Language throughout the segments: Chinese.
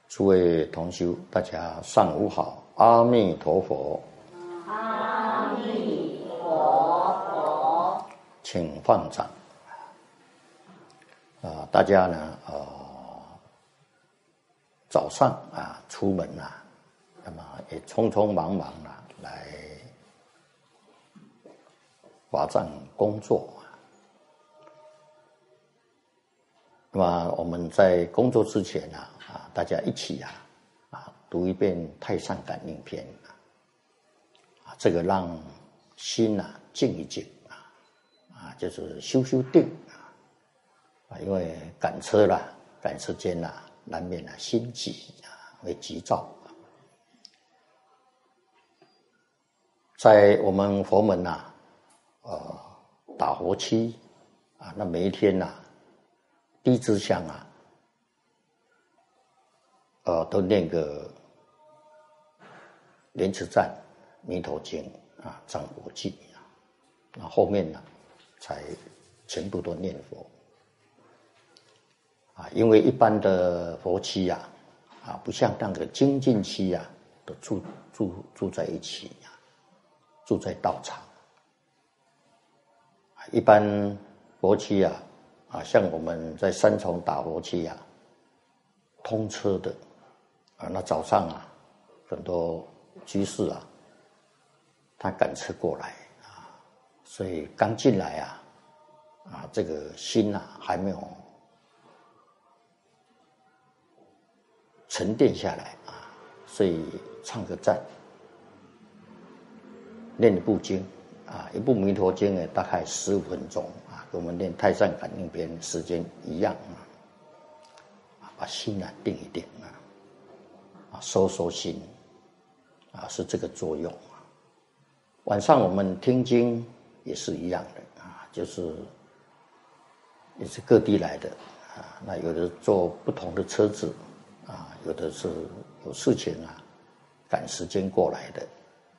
诸位同修，大家上午好，阿弥陀佛。 阿弥陀佛。 请放掌。大家呢，早上出门那么也匆匆忙忙来华藏工作。那么我们在工作之前大家一起读一遍《太上感应篇》这个让心静一静就是修定因为赶车赶时间难免心急会急躁。在我们佛门打佛七那每一天第一支香都念个莲池赞、弥陀经藏佛记那后面才全部都念佛因为一般的佛七不像那个精进期都住在一起住在道场。一般佛七像我们在三重打佛七通车的那早上很多居士他赶车过来所以刚进来这个心还没有沉淀下来所以唱个赞，念一部经一部弥陀经大概15分钟跟我们念太上感应篇时间一样把心定一定收心是这个作用。晚上我们听经也是一样的就是也是各地来的那有的坐不同的车子有的是有事情赶时间过来的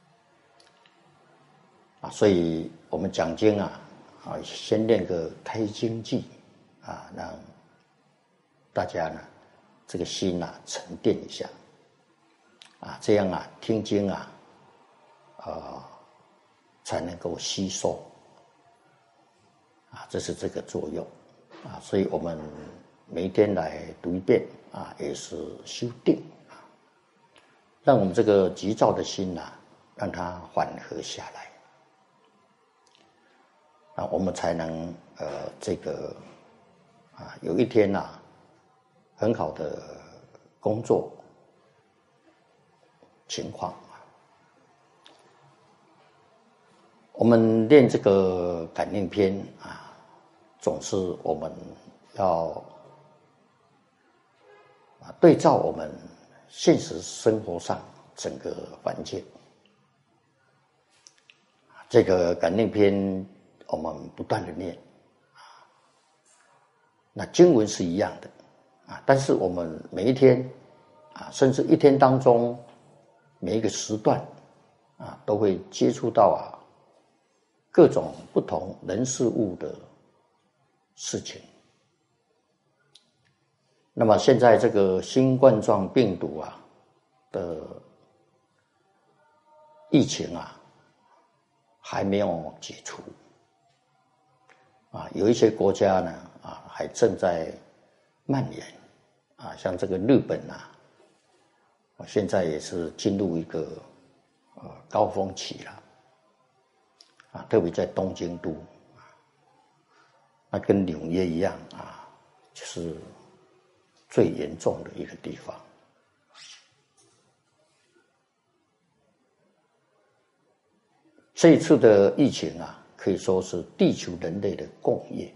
所以我们讲经先念个开经偈让大家这个心沉淀一下这样听经才能够吸收这是这个作用所以我们每一天来读一遍也是修定让我们这个急躁的心让它缓和下来我们才能这个有一天很好的工作情况。我们练这个感应篇总是我们要对照我们现实生活上整个环境。这个感应篇我们不断的念那经文是一样的但是我们每一天甚至一天当中每一个时段都会接触到各种不同人事物的事情。那么现在这个新冠状病毒的疫情还没有解除有一些国家呢还正在蔓延像这个日本现在也是进入一个高峰期了特别在东京都那跟纽约一样就是最严重的一个地方。这一次的疫情可以说是地球人类的共业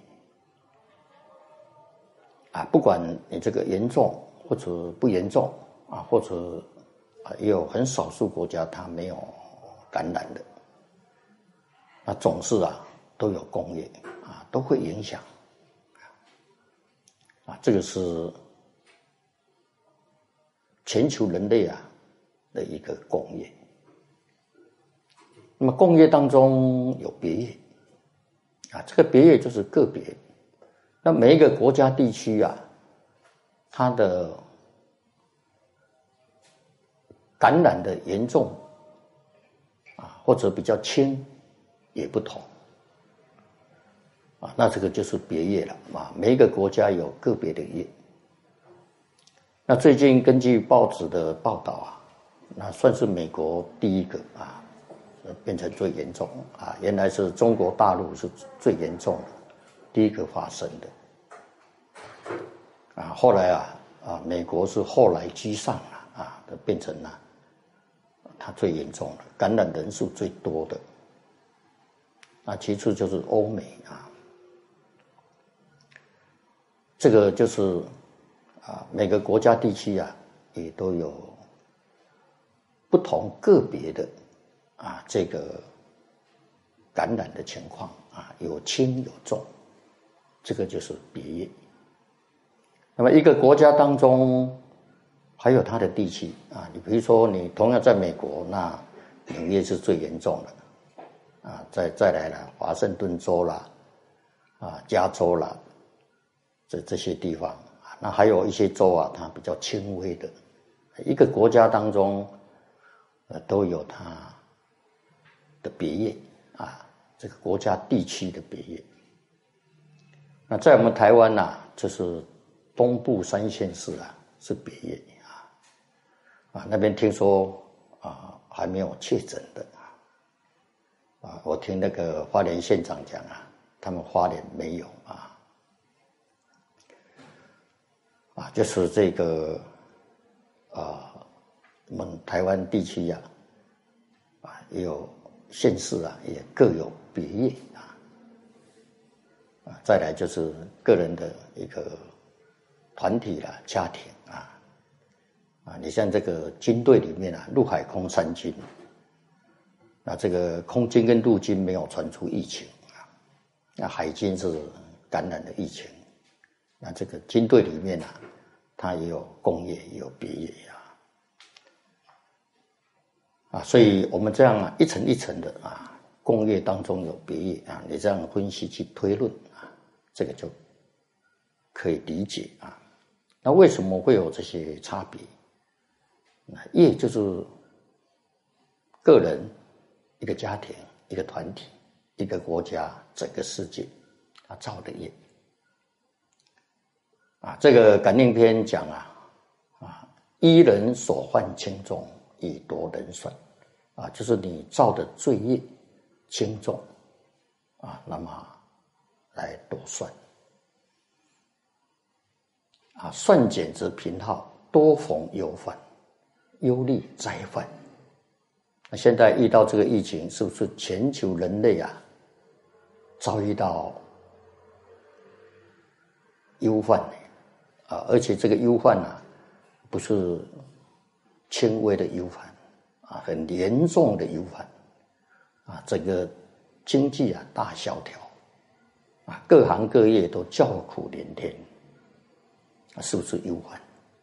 不管你这个严重或者不严重或者也有很少数国家它没有感染的那总是都有共业都会影响这个是全球人类的一个共业。那么共业当中有别业这个别业就是个别。那每一个国家地区它的感染的严重啊，或者比较轻也不同啊。那这个就是别业了啊，每一个国家有个别的业。那最近根据报纸的报道啊，那算是美国第一个啊，变成最严重啊，原来是中国大陆是最严重的，第一个发生的啊，后来美国是后来居上啊，变成了它最严重的，感染人数最多的。那其次就是欧美啊，这个就是每个国家地区啊，也都有不同个别的这个感染的情况啊，有轻有重，这个就是别业。那么一个国家当中还有它的地区啊，你比如说你同样在美国，那纽约是最严重的啊，再来了华盛顿州啦，加州啦，这些地方。那还有一些州啊，它比较轻微的。一个国家当中，都有它的别业啊，这个国家地区的别业。那在我们台湾就是东部3县市是别业那边听说还没有确诊的我听那个花莲县长讲他们花莲没有就是这个我们台湾地区也有县市也各有别业再来就是个人的一个团体家庭你像这个军队里面陆海空3军，那这个空军跟陆军没有传出疫情那海军是感染的疫情，那这个军队里面它也有共业也有别业所以我们这样一层一层的共业当中有别业你这样分析去推论这个就可以理解那为什么会有这些差别？业就是个人、一个家庭、一个团体、一个国家、整个世界造的业这个感应篇讲依人所患轻重，以夺人算就是你造的罪业轻重那么来夺算算减则贫耗，多逢忧患，忧虑灾患。那现在遇到这个疫情，是不是全球人类遭遇到忧患呢？而且这个忧患不是轻微的忧患很严重的忧患整个经济大萧条各行各业都叫苦连天是不是忧患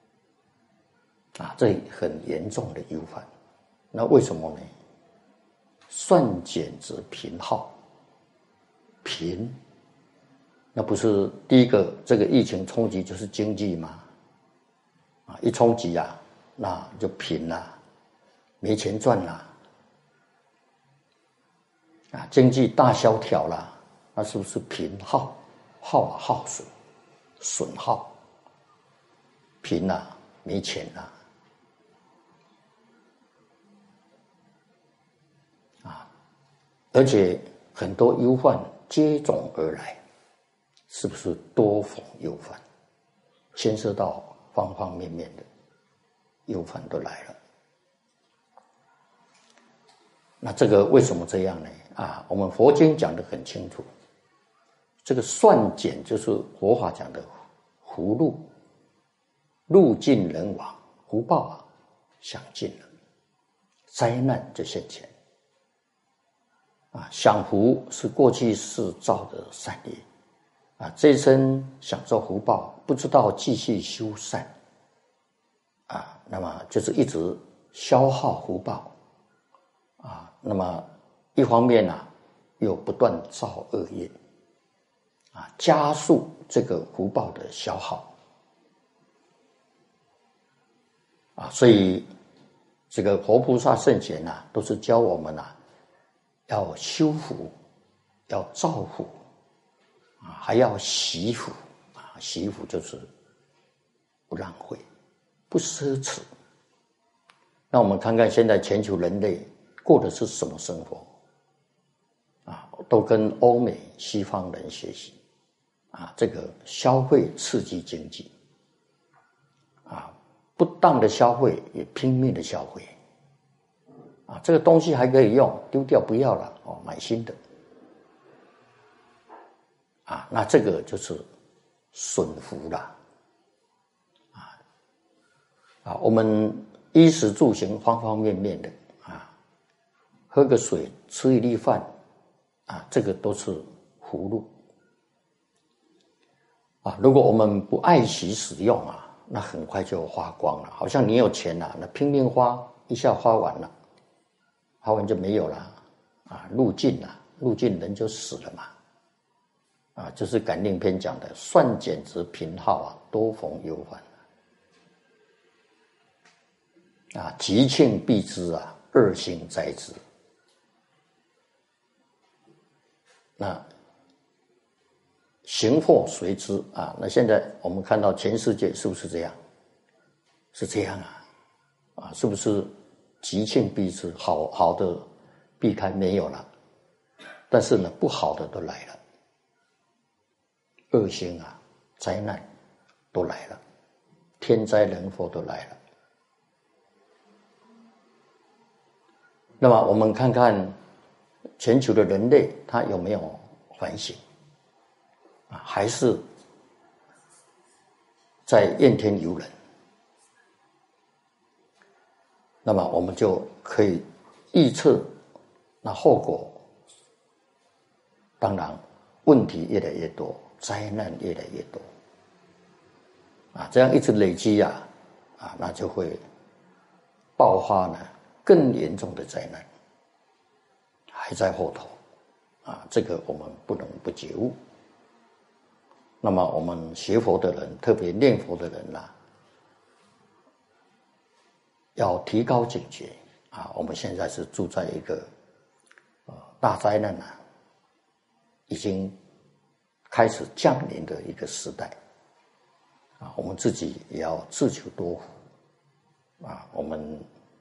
这很严重的忧患。那为什么呢？算减则贫耗，贫那不是第一个这个疫情冲击就是经济吗？一冲击那就贫了，没钱赚了经济大萧条了，那是不是贫耗？耗损，损耗，贫了，没钱了而且很多忧患接踵而来，是不是多逢忧患？牵涉到方方面面的忧患都来了。那这个为什么这样呢？我们佛经讲得很清楚，这个算减就是佛法讲的福禄，路尽人亡，福报享尽了，灾难就现前享福是过去世造的善业这一生享受福报，不知道继续修善那么就是一直消耗福报那么一方面又不断造恶业加速这个福报的消耗所以这个活菩萨圣贤啊，都是教我们啊，要修福，要造福啊，还要惜福啊。惜福就是不浪费，不奢侈。那我们看看现在全球人类过的是什么生活啊？都跟欧美西方人学习啊，这个消费刺激经济啊，不当的消费也拼命的消费啊，这个东西还可以用，丢掉不要了哦，买新的啊，那这个就是损福了啊，我们衣食住行方方面面的啊，喝个水，吃一粒饭啊，这个都是福禄啊。如果我们不爱惜使用啊，那很快就花光了。好像你有钱啊，那拼命花，一下花完了，花完就没有了啊，路尽了，路尽人就死了嘛。啊，就是感应篇讲的，算减值贫耗啊，多逢忧患啊，吉庆必之啊，恶行灾之。那行祸随之啊。那现在我们看到全世界是不是这样？是这样啊，啊，是不是吉庆必之？好的避开没有了，但是呢，不好的都来了，恶行啊，灾难都来了，天灾人祸都来了。那么我们看看全球的人类，他有没有反省啊？还是在怨天尤人？那么我们就可以预测，那后果当然问题越来越多，灾难越来越多啊！这样一直累积啊，那就会爆发呢更严重的灾难，还在后头啊！这个我们不能不觉悟。那么我们学佛的人，特别念佛的人啊，要提高警觉啊！我们现在是住在一个大灾难啊，已经开始降临的一个时代啊！我们自己也要自求多福啊！我们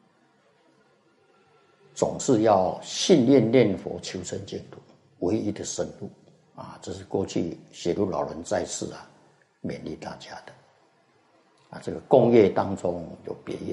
总是要信念念佛求生净土唯一的生路啊！这是过去写入老人在世啊勉励大家的啊！这个共业当中有别业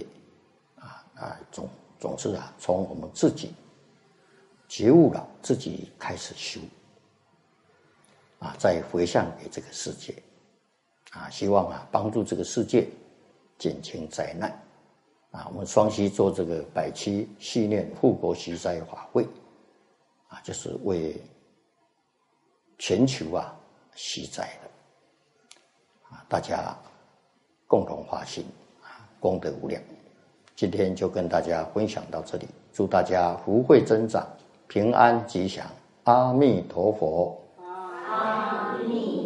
总是啊从我们自己觉悟了，自己开始修啊，再回向给这个世界啊，希望啊帮助这个世界减轻灾难啊。我们双溪做这个107系念护国息灾法会啊，就是为全球啊息灾的啊，大家共同发心啊，功德无量。今天就跟大家分享到这里，祝大家福慧增长，平安吉祥，阿弥陀佛。 阿弥